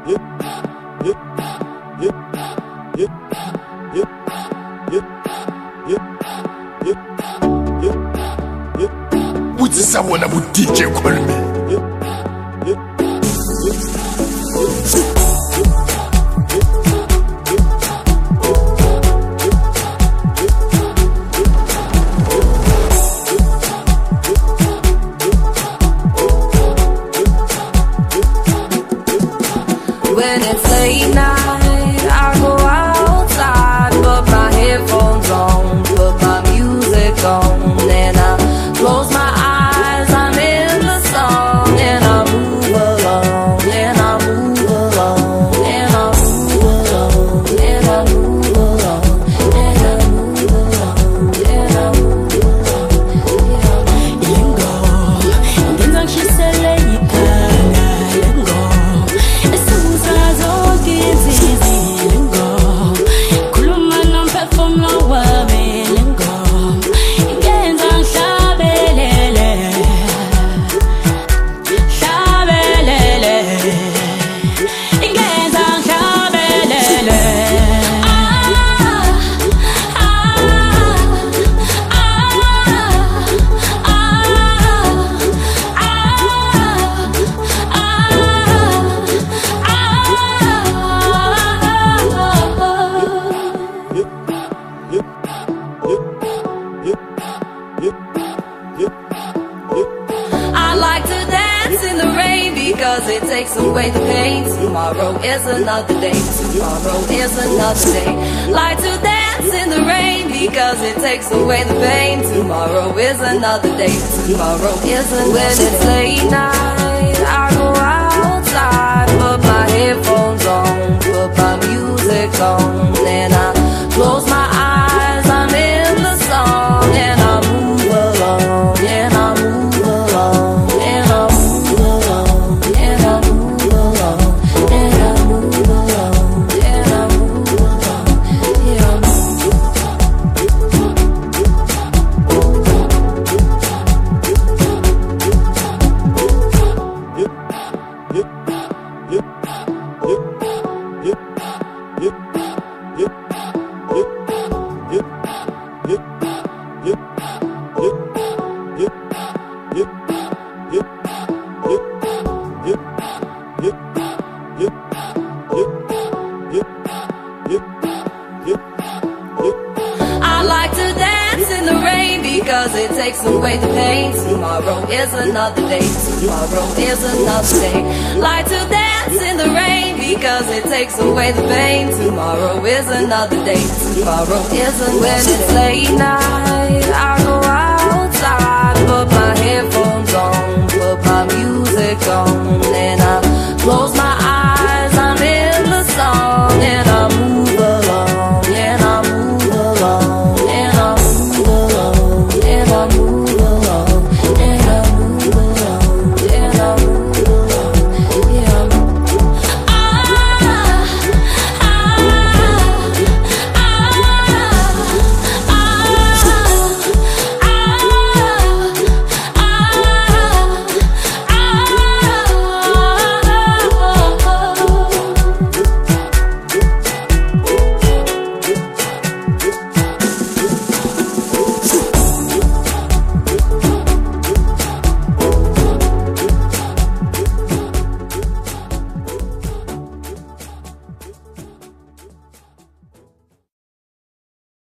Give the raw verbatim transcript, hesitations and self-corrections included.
Udzisabona bu D J Kwame. When it's late night, I go outside, put my headphones on, put my music on, and I close my eyes, I'm in the song, and I move along, and I move along, and I move along, and I move along, and I move along, and I move along, Let go, ngenza ngishisele ikhaya, let go. I like to dance in the rain because it takes away the pain. Tomorrow is another day. Tomorrow is another day. Like to dance in the rain because it takes away the pain. Tomorrow is another day. Tomorrow is another day. When it's late night, I go outside, put my headphones on, put my music on, and I close my eyes. I'm in the song, and I move along, and I move along, and I move along, and I move along, and I move along, and I move along, yeah, I I like to dance in the rain because it takes away the pain. Tomorrow is another day. Tomorrow is another day. Like to dance in the rain because it takes away the pain. Tomorrow is another day. Tomorrow is another day. When it's late night, I go outside, put my headphones on, put my music on, and I close my